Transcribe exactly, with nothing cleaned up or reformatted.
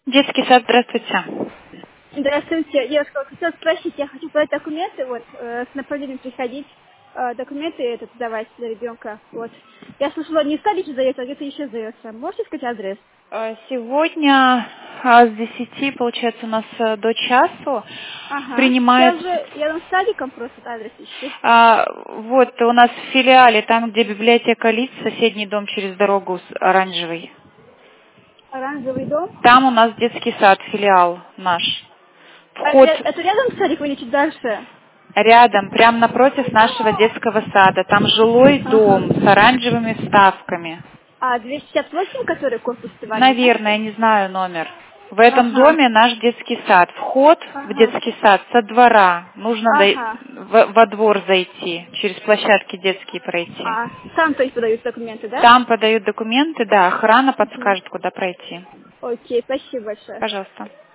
Детский сад, здравствуйте. Здравствуйте. Я хотела спросить, я хочу подать документы, вот, э, с направлением приходить, э, документы этот сдавать для ребенка. Вот. Я слышала, не в садике сдается, а где-то еще сдается. Можете сказать адрес? Э, Сегодня а, с десяти, получается, у нас э, до часу Ага. Я принимают... уже, я там с садиком просто адрес ищу. а, Вот у нас в филиале, там, где библиотека лиц, соседний дом через дорогу с оранжевый. Оранжевый дом. Там у нас детский сад, филиал наш. А Вход это, это рядом с садиком или чуть дальше? рядом, прямо напротив нашего детского сада. Там жилой Ага. дом с оранжевыми вставками. А двести шестьдесят восемь, который корпус Ивана, не Наверное, я знаете? не знаю номер. В этом Ага. доме наш детский сад. Вход в Ага. детский сад со двора. Нужно дой- Ага. в- во двор зайти, через площадки детские пройти. А, там, то есть, подают документы, да? Там подают документы, да, охрана Угу. подскажет, куда пройти. Окей, спасибо большое. Пожалуйста.